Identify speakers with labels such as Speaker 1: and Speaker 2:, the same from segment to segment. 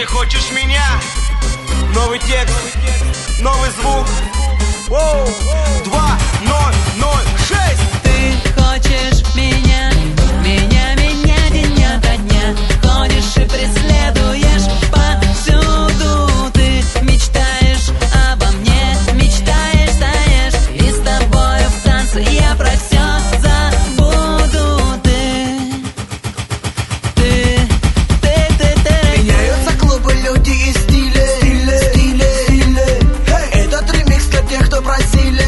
Speaker 1: хочешь меня? Новый текст, новый звук. 2006.
Speaker 2: Ты хочешь меня, меня день ото дня. Ходишь и преследуешь повсюду. Ты мечтаешь обо мне, мечтаешь, стоишь, и с тобою в танце я про все забуду.
Speaker 3: Меняются клубы, люди и стили. Этот ремикс для тех, кто просили.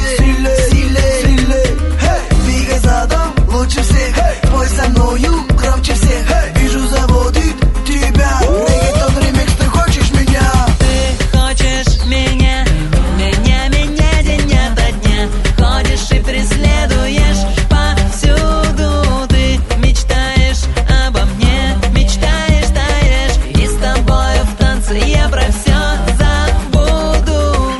Speaker 3: Двигай задом, лучше всех. Пой со мною, громче всех. Вижу, заводит тебя. Реггетон ремикс, ты хочешь меня?
Speaker 2: Ты хочешь меня, меня день ото дня. Ходишь и преследуешь повсюду. Ты мечтаешь обо мне, мечтаешь, стоишь, и с тобою в танце я про все забуду.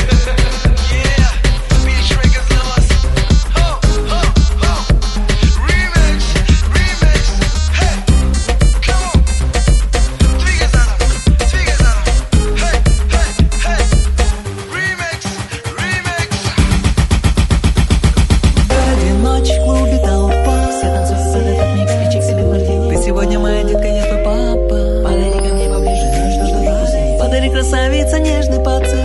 Speaker 2: Ночь в клубе толпа. Все танцуют под этот микс, пичек себе мартини. Ты сегодня моя детка, я твой папа. Подойди ко мне поближе, жду. Подари, красавица, нежный поцелуй.